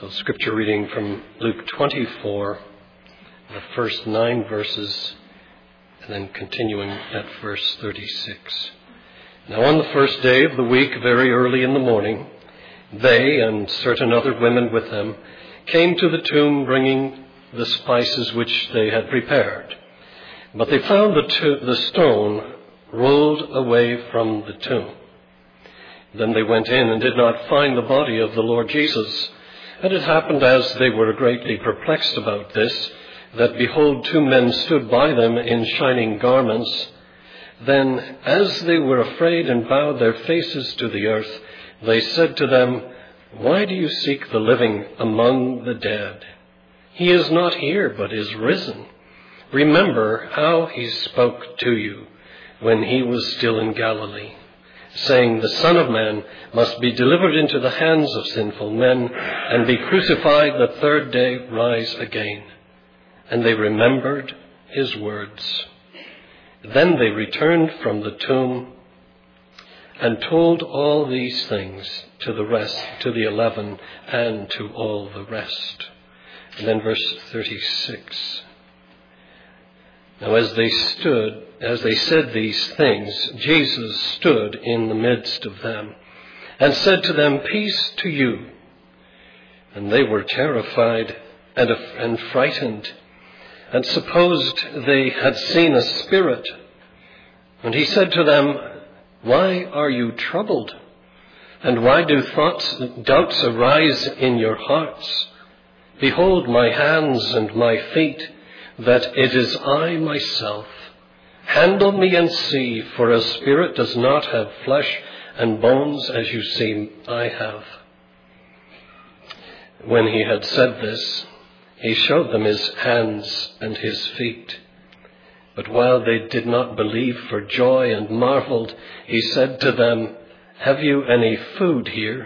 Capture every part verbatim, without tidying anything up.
So scripture reading from Luke twenty-four, the first nine verses, and then continuing at verse thirty-six. Now on the first day of the week, very early in the morning, they and certain other women with them came to the tomb bringing the spices which they had prepared. But they found the, to- the stone rolled away from the tomb. Then they went in and did not find the body of the Lord Jesus. And it happened as they were greatly perplexed about this, that behold, two men stood by them in shining garments. Then, as they were afraid and bowed their faces to the earth, they said to them, "Why do you seek the living among the dead? He is not here, but is risen. Remember how he spoke to you when he was still in Galilee, saying, the Son of Man must be delivered into the hands of sinful men and be crucified, the third day rise again." And they remembered his words. Then they returned from the tomb and told all these things to the rest, to the eleven, and to all the rest. And then verse thirty-six. Now as they stood, as they said these things, Jesus stood in the midst of them and said to them, "Peace to you." And they were terrified and, and frightened and supposed they had seen a spirit. And he said to them, "Why are you troubled? And why do thoughts, doubts arise in your hearts? Behold my hands and my feet, that it is I myself. Handle me and see, for a spirit does not have flesh and bones as you see I have." When he had said this, he showed them his hands and his feet. But while they did not believe for joy and marveled, he said to them, "Have you any food here?"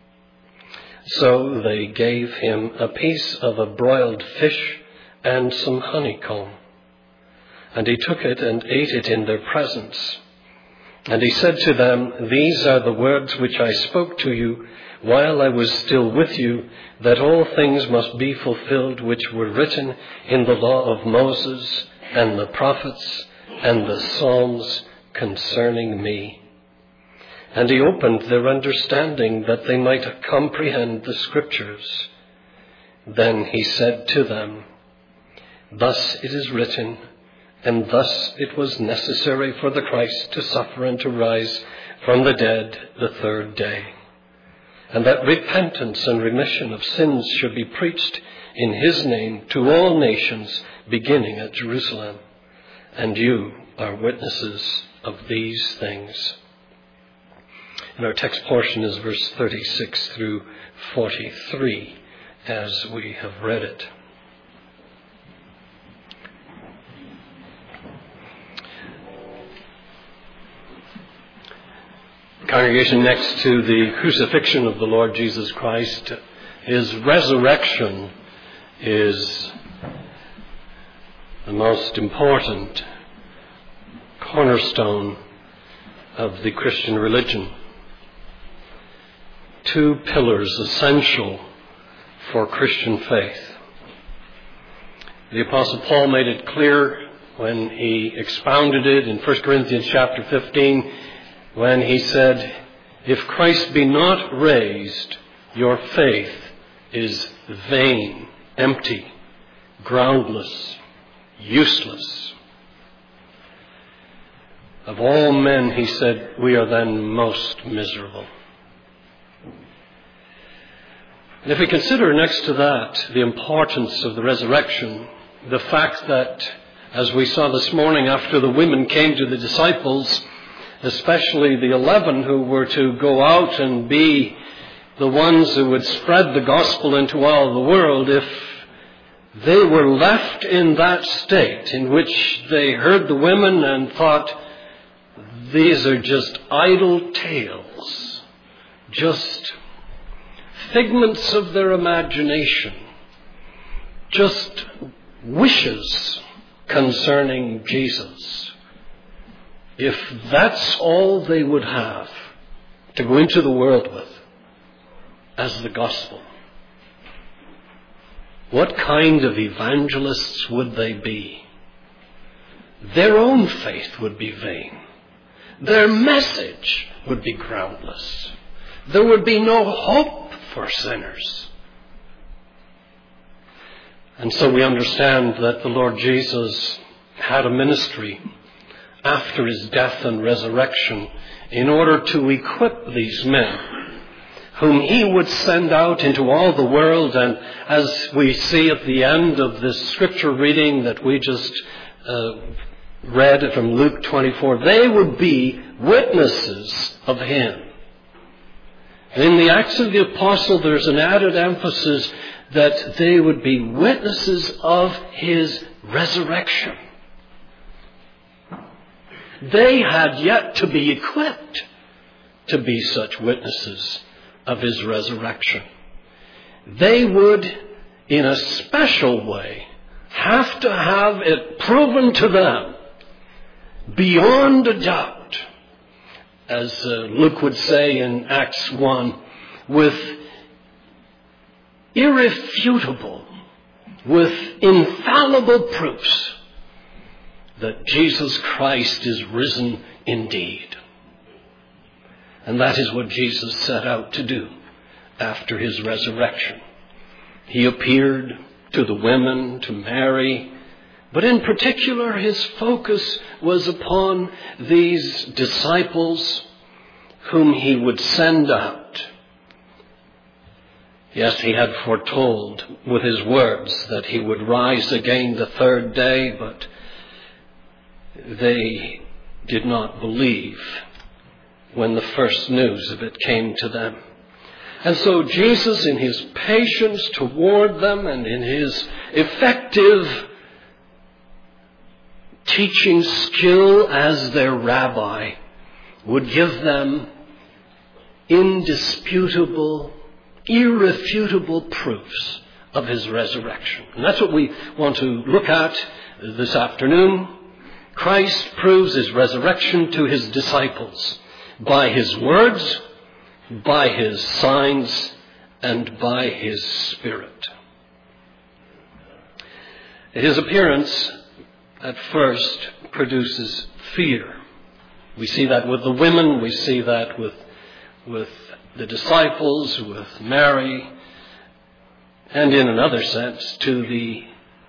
So they gave him a piece of a broiled fish and some honeycomb. And he took it and ate it in their presence. And he said to them, "These are the words which I spoke to you while I was still with you, that all things must be fulfilled which were written in the law of Moses and the prophets and the Psalms concerning me." And he opened their understanding that they might comprehend the scriptures. Then he said to them, "Thus it is written, and thus it was necessary for the Christ to suffer and to rise from the dead the third day, and that repentance and remission of sins should be preached in his name to all nations, beginning at Jerusalem. And you are witnesses of these things." And our text portion is verse thirty-six through forty-three, as we have read it. Congregation, next to the crucifixion of the Lord Jesus Christ, his resurrection is the most important cornerstone of the Christian religion. Two pillars essential for Christian faith. The Apostle Paul made it clear when he expounded it in First Corinthians chapter fifteen, when he said, "If Christ be not raised, your faith is vain, empty, groundless, useless." Of all men, he said, we are then most miserable. And if we consider next to that the importance of the resurrection, the fact that, as we saw this morning after the women came to the disciples, especially the eleven who were to go out and be the ones who would spread the gospel into all the world, if they were left in that state in which they heard the women and thought, these are just idle tales, just figments of their imagination, just wishes concerning Jesus. If that's all they would have to go into the world with as the gospel, what kind of evangelists would they be? Their own faith would be vain. Their message would be groundless. There would be no hope for sinners. And so we understand that the Lord Jesus had a ministry after his death and resurrection in order to equip these men, whom he would send out into all the world. And as we see at the end of this scripture reading that we just uh, read from Luke twenty-four, they would be witnesses of him. And in the Acts of the Apostle, there's an added emphasis that they would be witnesses of his resurrection. They had yet to be equipped to be such witnesses of his resurrection. They would, in a special way, have to have it proven to them beyond a doubt, as uh, Luke would say in Acts one, with irrefutable, with infallible proofs that Jesus Christ is risen indeed. And that is what Jesus set out to do after his resurrection. He appeared to the women, to Mary, but in particular his focus was upon these disciples whom he would send out. Yes, he had foretold with his words that he would rise again the third day, but they did not believe when the first news of it came to them. And so Jesus, in his patience toward them and in his effective teaching skill as their rabbi, would give them indisputable, irrefutable proofs of his resurrection. And that's what we want to look at this afternoon. Christ proves his resurrection to his disciples by his words, by his signs, and by his Spirit. His appearance at first produces fear. We see that with the women, we see that with, with the disciples, with Mary, and in another sense to the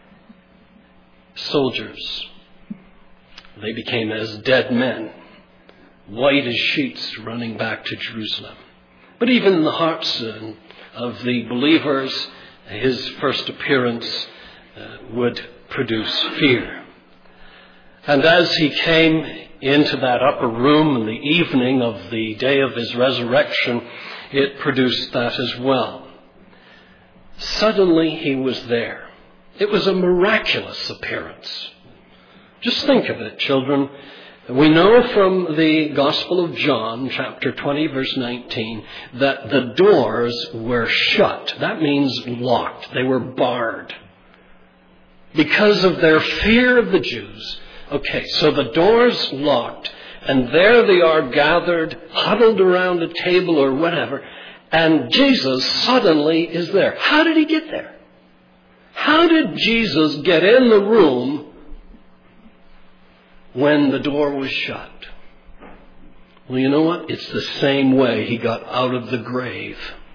soldiers. They became as dead men, white as sheets, running back to Jerusalem. But even in the hearts of the believers, his first appearance uh, would produce fear. And as he came into that upper room in the evening of the day of his resurrection, it produced that as well. Suddenly he was there. It was a miraculous appearance. Just think of it, children. We know from the Gospel of John, chapter twenty, verse nineteen, that the doors were shut. That means locked. They were barred because of their fear of the Jews. Okay, so the doors locked, and there they are gathered, huddled around a table or whatever, and Jesus suddenly is there. How did he get there? How did Jesus get in the room when the door was shut? Well, you know what? It's the same way he got out of the grave.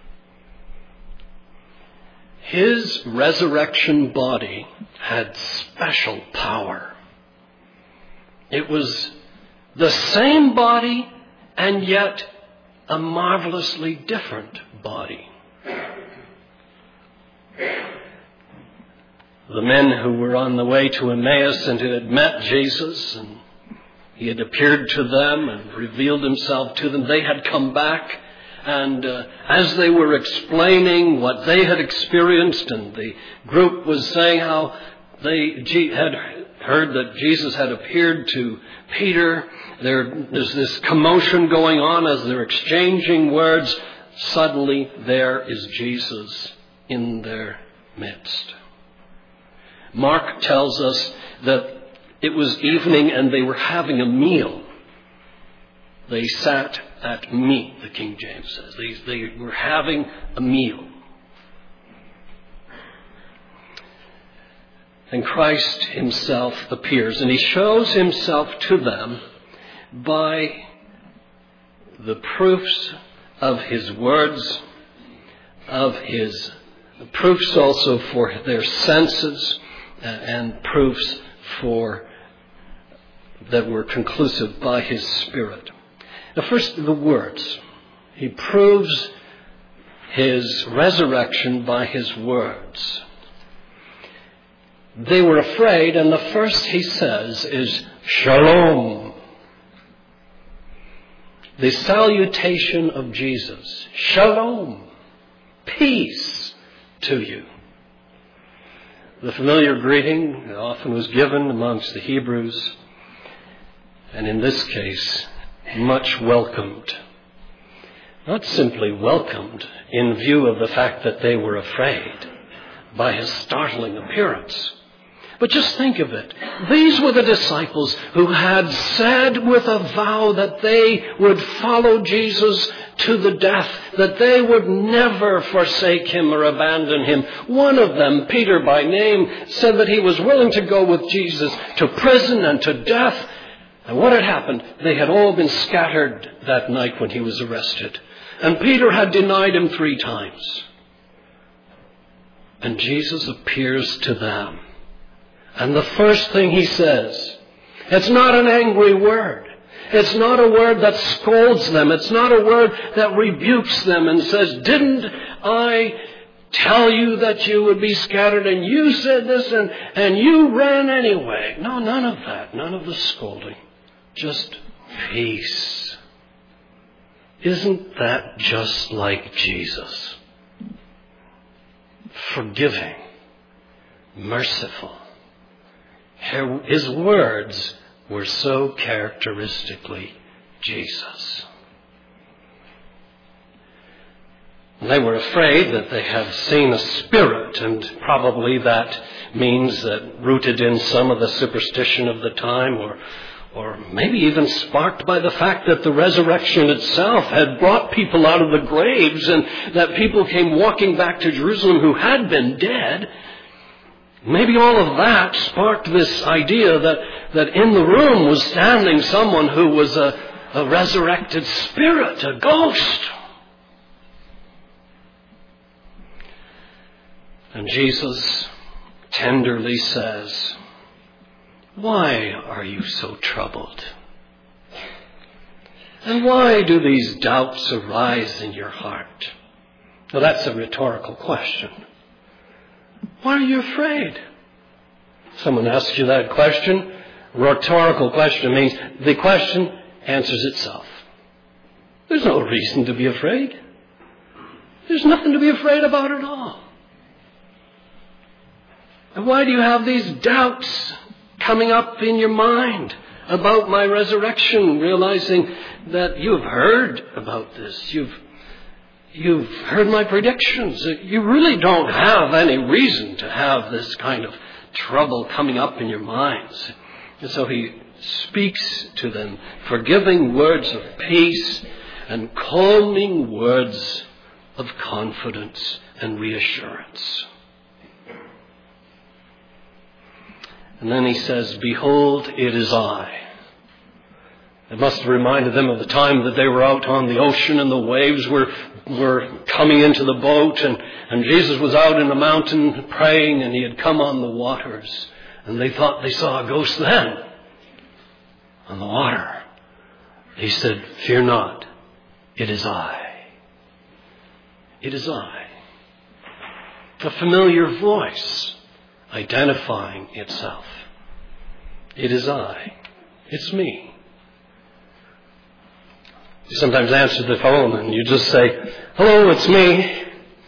His resurrection body had special power. It was the same body and yet a marvelously different body. The men who were on the way to Emmaus and who had met Jesus, and he had appeared to them and revealed himself to them, they had come back, and uh, as they were explaining what they had experienced, and the group was saying how they had heard that Jesus had appeared to Peter, there, there's this commotion going on as they're exchanging words. Suddenly there is Jesus in their midst. Mark tells us that it was evening and they were having a meal. They sat at meat, the King James says. They, they were having a meal. And Christ himself appears, and he shows himself to them by the proofs of his words, of his proofs also for their senses, and proofs for that were conclusive by his Spirit. Now first, the words. He proves his resurrection by his words. They were afraid, and the first he says is Shalom. The salutation of Jesus. Shalom. Peace to you. The familiar greeting often was given amongst the Hebrews, and in this case, much welcomed. Not simply welcomed in view of the fact that they were afraid by his startling appearance. But just think of it. These were the disciples who had said with a vow that they would follow Jesus to the death, that they would never forsake him or abandon him. One of them, Peter by name, said that he was willing to go with Jesus to prison and to death. And what had happened? They had all been scattered that night when he was arrested. And Peter had denied him three times. And Jesus appears to them. And the first thing he says, it's not an angry word. It's not a word that scolds them. It's not a word that rebukes them and says, didn't I tell you that you would be scattered and you said this and, and you ran anyway? No, none of that. None of the scolding. Just peace. Isn't that just like Jesus? Forgiving. Merciful. His words were so characteristically Jesus. They were afraid that they had seen a spirit, and probably that means that rooted in some of the superstition of the time, or or maybe even sparked by the fact that the resurrection itself had brought people out of the graves, and that people came walking back to Jerusalem who had been dead. Maybe all of that sparked this idea that, that in the room was standing someone who was a, a resurrected spirit, a ghost. And Jesus tenderly says, why are you so troubled? And why do these doubts arise in your heart? Well, that's a rhetorical question. Why are you afraid? Someone asks you that question. Rhetorical question means the question answers itself. There's no reason to be afraid. There's nothing to be afraid about at all. And why do you have these doubts coming up in your mind about my resurrection, realizing that you've heard about this? You've You've heard my predictions. You really don't have any reason to have this kind of trouble coming up in your minds. And so he speaks to them, forgiving words of peace and calming words of confidence and reassurance. And then he says, behold, it is I. It must have reminded them of the time that they were out on the ocean and the waves were, were coming into the boat, and, and Jesus was out in the mountain praying, and he had come on the waters. And they thought they saw a ghost then on the water. He said, fear not, it is I. It is I. A familiar voice identifying itself. It is I. It's me. You sometimes answer the phone and you just say, hello, it's me.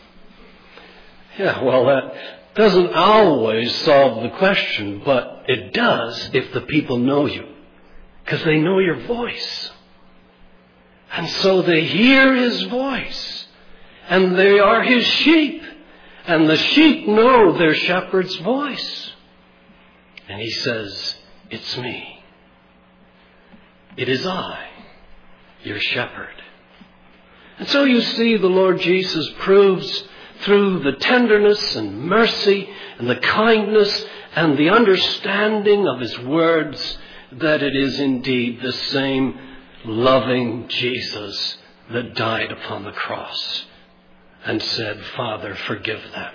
Yeah, well, that doesn't always solve the question, but it does if the people know you, because they know your voice. And so they hear his voice, and they are his sheep, and the sheep know their shepherd's voice. And he says, it's me. It is I, your shepherd. And so you see, the Lord Jesus proves through the tenderness and mercy and the kindness and the understanding of his words that it is indeed the same loving Jesus that died upon the cross and said, Father, forgive them.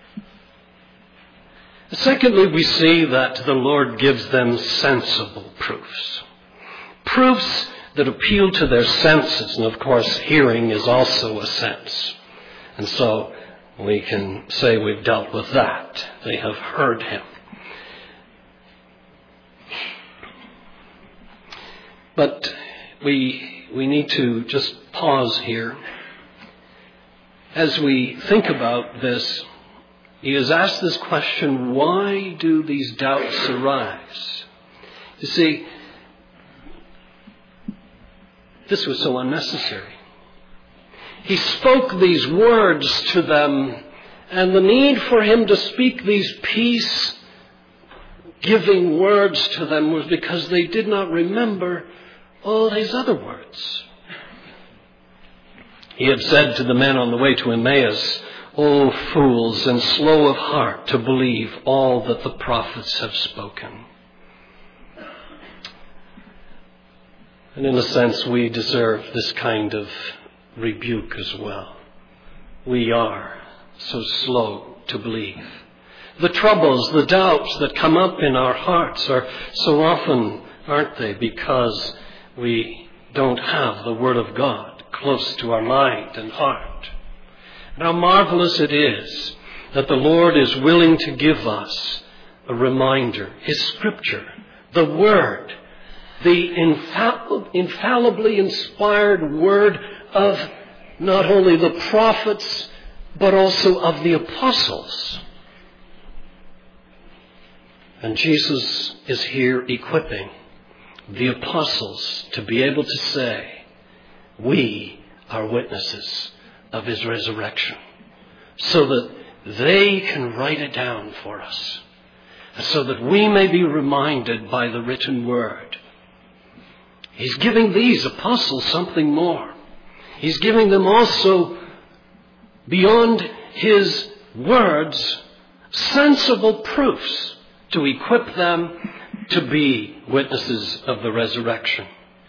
Secondly, we see that the Lord gives them sensible proofs. Proofs that appeal to their senses. And of course, hearing is also a sense. And so we can say we've dealt with that. They have heard him. But we, we need to just pause here. As we think about this, he has asked this question, why do these doubts arise? You see, this was so unnecessary. He spoke these words to them, and the need for him to speak these peace-giving words to them was because they did not remember all his other words. He had said to the men on the way to Emmaus, O fools and slow of heart to believe all that the prophets have spoken. And in a sense, we deserve this kind of rebuke as well. We are so slow to believe. The troubles, the doubts that come up in our hearts are so often, aren't they, because we don't have the Word of God close to our mind and heart. And how marvelous it is that the Lord is willing to give us a reminder, his Scripture, the Word, the infall- infallibly inspired Word of not only the prophets, but also of the apostles. And Jesus is here equipping the apostles to be able to say, we are witnesses of his resurrection, so that they can write it down for us, and so that we may be reminded by the written word. He's giving these apostles something more. He's giving them also, beyond his words, sensible proofs to equip them to be witnesses of the resurrection.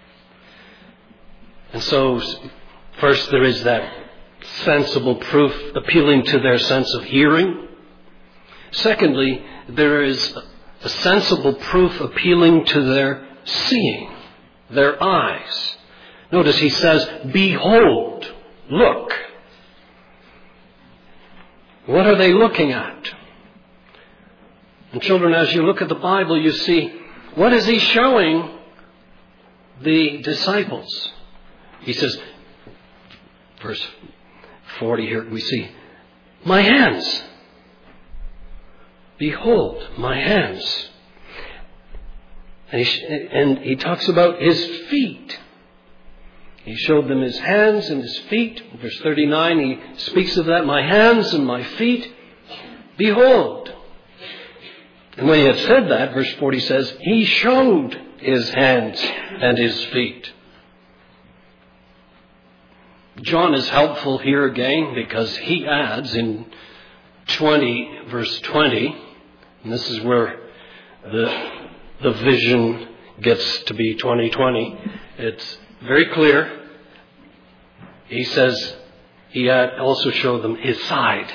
And so, first there is that sensible proof appealing to their sense of hearing. Secondly, there is a sensible proof appealing to their seeing, their eyes. Notice he says, behold, look. What are they looking at? And children, as you look at the Bible, you see, what is he showing the disciples? He says, verse forty here, we see, my hands. Behold, my hands. And he, and he talks about his feet. He showed them his hands and his feet. In verse thirty-nine, he speaks of that, my hands and my feet. Behold. And when he had said that, verse forty says, he showed his hands and his feet. John is helpful here again because he adds in twenty, verse twenty, and this is where the, the vision gets to be twenty twenty. It's very clear. He says he had also showed them his side.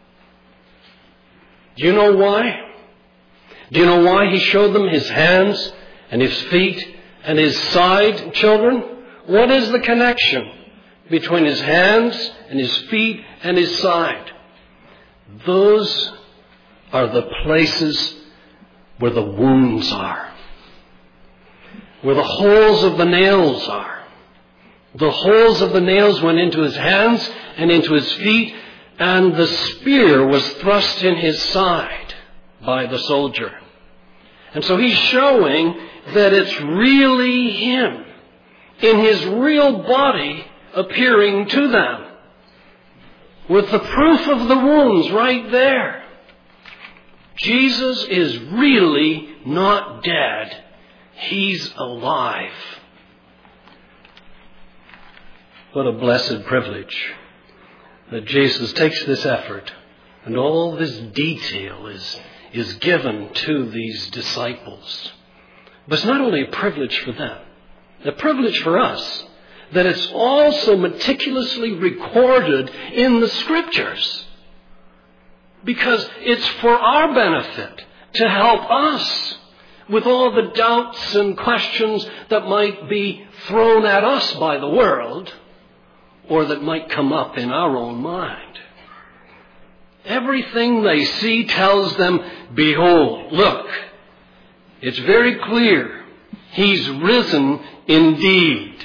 Do you know why? Do you know why he showed them his hands and his feet and his side, children? What is the connection between his hands and his feet and his side? Those are the places where the wounds are, where the holes of the nails are. The holes of the nails went into his hands and into his feet, and the spear was thrust in his side by the soldier. And so he's showing that it's really him in his real body appearing to them, with the proof of the wounds right there. Jesus is really not dead. He's alive. What a blessed privilege that Jesus takes this effort and all this detail is, is given to these disciples. But it's not only a privilege for them, a privilege for us, that it's also meticulously recorded in the Scriptures. Because it's for our benefit to help us with all the doubts and questions that might be thrown at us by the world or that might come up in our own mind. Everything they see tells them, behold, look, it's very clear, he's risen indeed.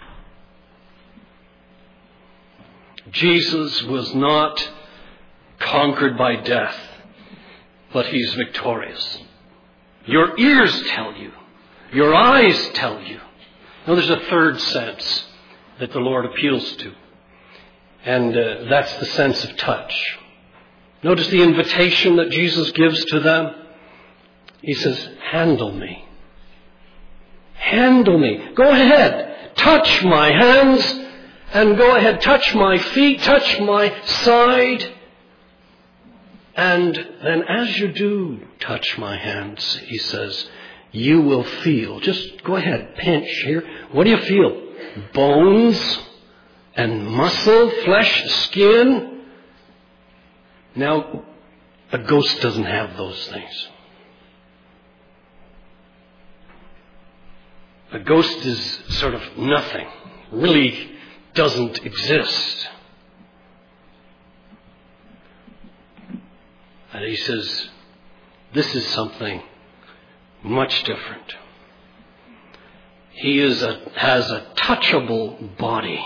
Jesus was not conquered by death, but he's victorious. Your ears tell you. Your eyes tell you. Now there's a third sense that the Lord appeals to. And uh, that's the sense of touch. Notice the invitation that Jesus gives to them. He says, handle me. Handle me. Go ahead. Touch my hands. And go ahead. Touch my feet. Touch my side. And then as you do touch my hands, he says, you will feel. Just go ahead, pinch here. What do you feel? Bones and muscle, flesh, skin. Now, a ghost doesn't have those things. A ghost is sort of nothing. Really doesn't exist. And he says, this is something much different. He is a, has a touchable body.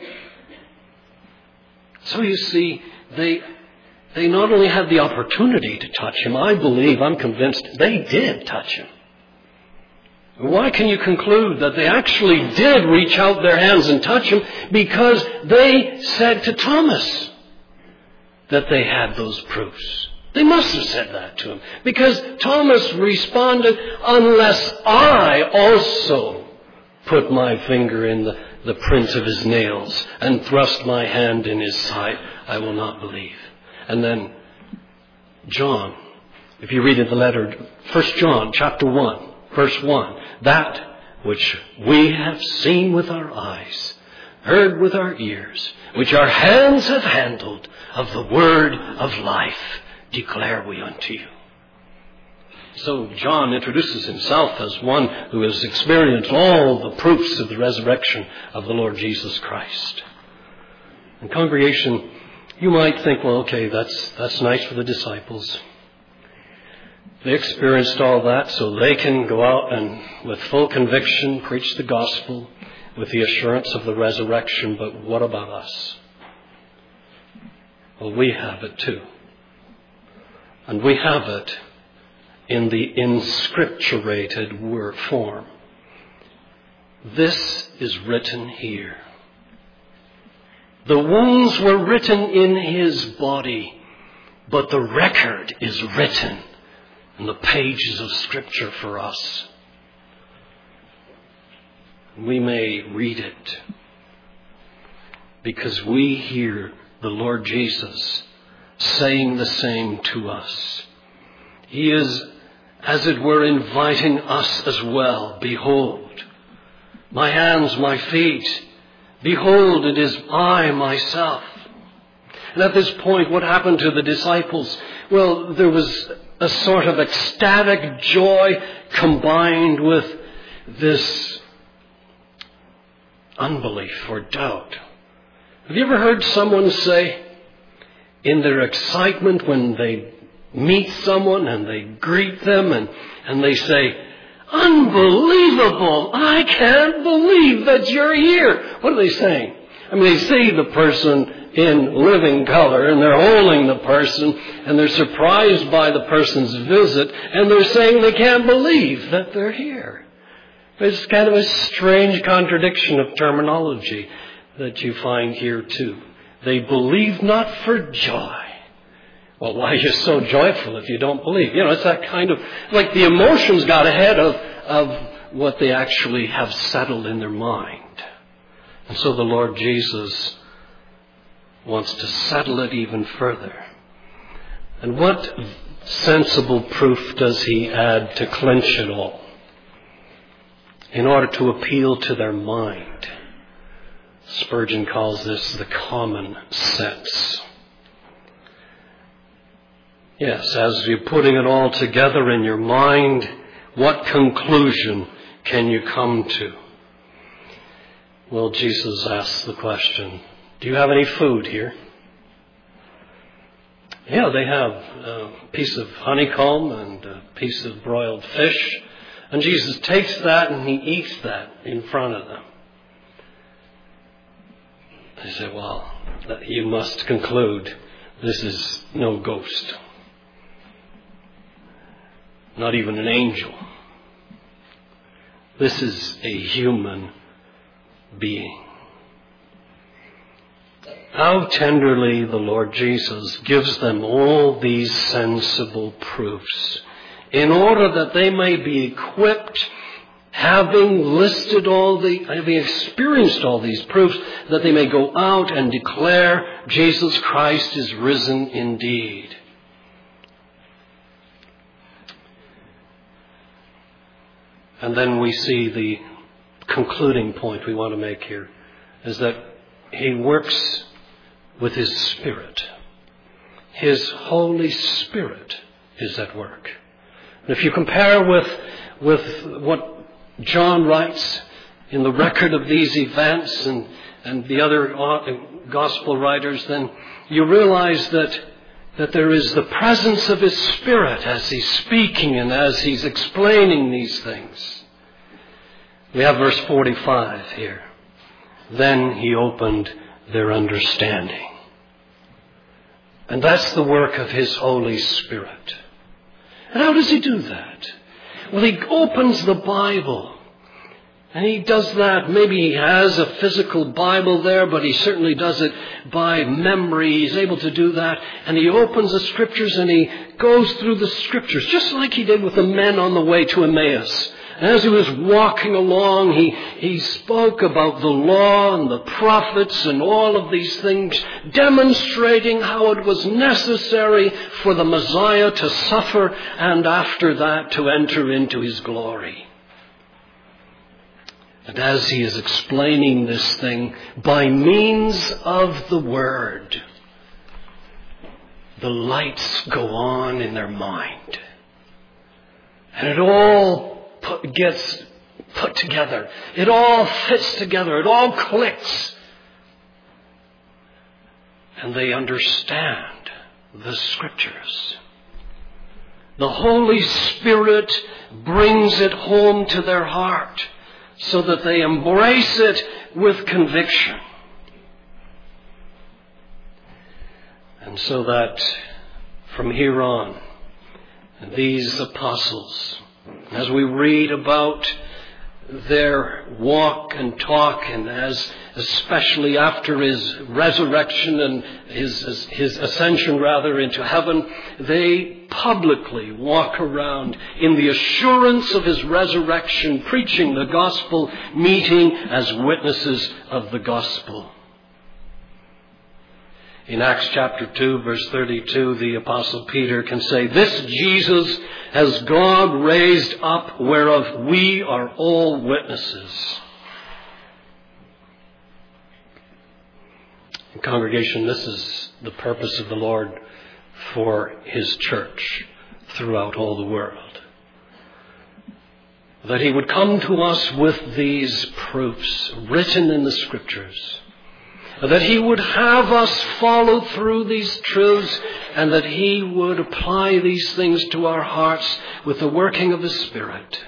So you see, they, they not only had the opportunity to touch him, I believe, I'm convinced, they did touch him. Why can you conclude that they actually did reach out their hands and touch him? Because they said to Thomas that they had those proofs. They must have said that to him. Because Thomas responded, unless I also put my finger in the, the print of his nails and thrust my hand in his side, I will not believe. And then John, if you read in the letter, First John chapter one, verse one, that which we have seen with our eyes, heard with our ears, which our hands have handled of the word of life, declare we unto you. So John introduces himself as one who has experienced all the proofs of the resurrection of the Lord Jesus Christ. And congregation, you might think, well, okay, that's that's nice for the disciples. They experienced all that so they can go out and with full conviction preach the gospel with the assurance of the resurrection. But what about us? Well, we have it too. And we have it in the inscripturated word form. This is written here. The wounds were written in his body, but the record is written in the pages of Scripture for us. We may read it because we hear the Lord Jesus saying the same to us. He is, as it were, inviting us as well. Behold, my hands, my feet. Behold, it is I myself. And at this point, what happened to the disciples? Well, there was a sort of ecstatic joy combined with this unbelief or doubt. Have you ever heard someone say, in their excitement when they meet someone and they greet them and, and they say, unbelievable, I can't believe that you're here. What are they saying? I mean, they see the person in living color and they're holding the person and they're surprised by the person's visit and they're saying they can't believe that they're here. It's kind of a strange contradiction of terminology that you find here too. They believe not for joy. Well, why are you so joyful if you don't believe? You know, it's that kind of, like the emotions got ahead of, of what they actually have settled in their mind. And so the Lord Jesus wants to settle it even further. And what sensible proof does he add to clinch it all in order to appeal to their mind? Spurgeon calls this the common sense. Yes, as you're putting it all together in your mind, what conclusion can you come to? Well, Jesus asks the question, do you have any food here? Yeah, they have a piece of honeycomb and a piece of broiled fish. And Jesus takes that and he eats that in front of them. They say, well, you must conclude this is no ghost. Not even an angel. This is a human being. How tenderly the Lord Jesus gives them all these sensible proofs in order that they may be equipped, having listed all the, having experienced all these proofs, that they may go out and declare Jesus Christ is risen indeed. And then we see the concluding point we want to make here is that he works with his Spirit. His Holy Spirit is at work. And if you compare with, with what John writes in the record of these events and, and the other gospel writers, then you realize that, that there is the presence of his Spirit as he's speaking and as he's explaining these things. We have verse forty-five here. Then he opened their understanding. And that's the work of his Holy Spirit. And how does he do that? Well, he opens the Bible. And he does that. Maybe he has a physical Bible there, but he certainly does it by memory. He's able to do that. And he opens the Scriptures and he goes through the Scriptures, just like he did with the men on the way to Emmaus. And as he was walking along, he, he spoke about the law and the prophets and all of these things, demonstrating how it was necessary for the Messiah to suffer and after that to enter into his glory. And as he is explaining this thing by means of the Word, the lights go on in their mind. And it all Put, gets put together. It all fits together. It all clicks. And they understand the Scriptures. The Holy Spirit brings it home to their heart so that they embrace it with conviction. And so that from here on, these apostles, as we read about their walk and talk, and as especially after his resurrection and his, his ascension rather into heaven, they publicly walk around in the assurance of his resurrection, preaching the gospel, meeting as witnesses of the gospel. In Acts chapter two, verse thirty-two, the Apostle Peter can say, "This Jesus has God raised up, whereof we are all witnesses." And congregation, this is the purpose of the Lord for his church throughout all the world. That he would come to us with these proofs written in the Scriptures. That he would have us follow through these truths, and that he would apply these things to our hearts with the working of the Spirit.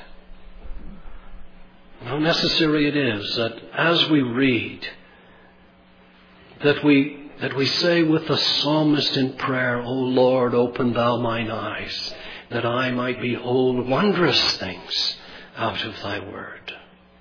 How necessary it is that as we read, that we, that we say with the psalmist in prayer, "O Lord, open thou mine eyes, that I might behold wondrous things out of thy word."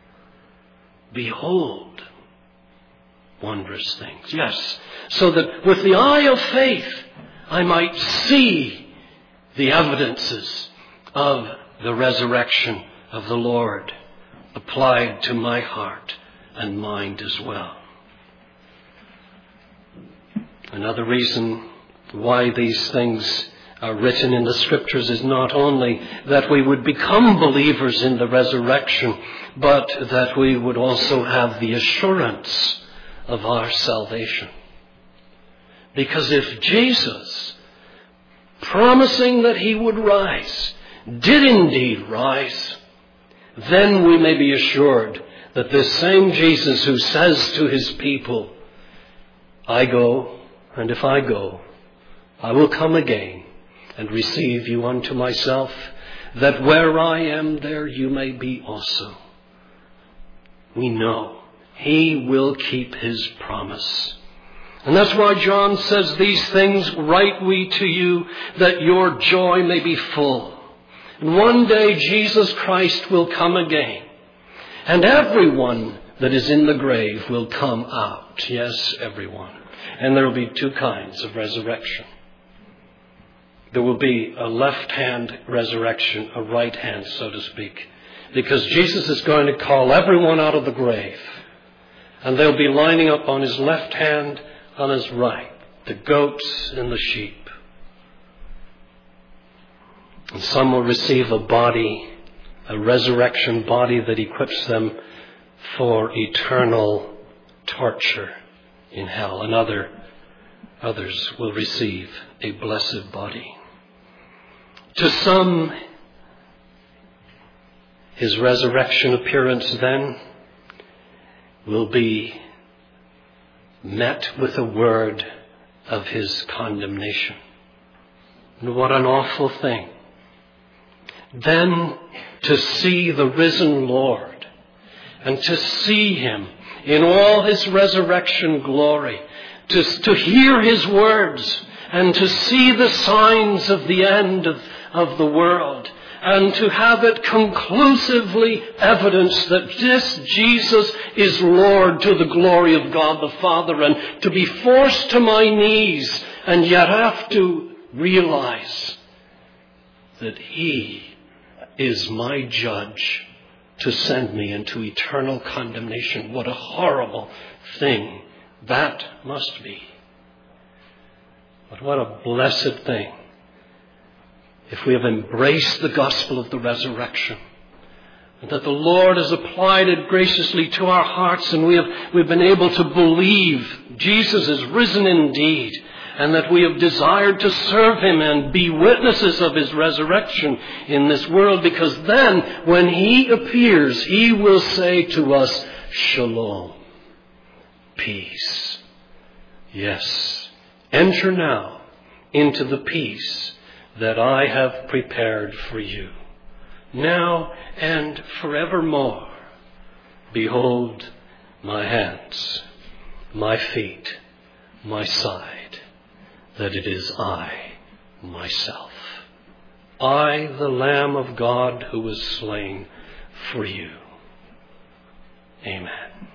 Behold wondrous things. Yes, so that with the eye of faith I might see the evidences of the resurrection of the Lord applied to my heart and mind as well. Another reason why these things are written in the Scriptures is not only that we would become believers in the resurrection, but that we would also have the assurance of our salvation. Because if Jesus, promising that he would rise, did indeed rise, then we may be assured that this same Jesus who says to his people, I go, and if I go, I will come again and receive you unto myself, that where I am, there you may be also. We know he will keep his promise. And that's why John says, these things write we to you, that your joy may be full. And one day Jesus Christ will come again, and everyone that is in the grave will come out. Yes, everyone. And there will be two kinds of resurrection. There will be a left-hand resurrection, a right hand, so to speak. Because Jesus is going to call everyone out of the grave. And they'll be lining up on his left hand, on his right. The goats and the sheep. And some will receive a body, a resurrection body that equips them for eternal torture in hell. And other, others will receive a blessed body. To some, his resurrection appearance then will be met with a word of his condemnation. And what an awful thing. Then to see the risen Lord and to see him in all his resurrection glory, to, to hear his words and to see the signs of the end of, of the world, and to have it conclusively evidenced that this Jesus is Lord to the glory of God the Father, and to be forced to my knees and yet have to realize that he is my judge to send me into eternal condemnation. What a horrible thing that must be. But what a blessed thing if we have embraced the gospel of the resurrection, and that the Lord has applied it graciously to our hearts, and we have we've been able to believe Jesus is risen indeed, and that we have desired to serve him and be witnesses of his resurrection in this world, because then when he appears, he will say to us, Shalom, peace. Yes, enter now into the peace that I have prepared for you. Now and forevermore, behold my hands, my feet, my side, that it is I, myself. I, the Lamb of God who was slain for you. Amen.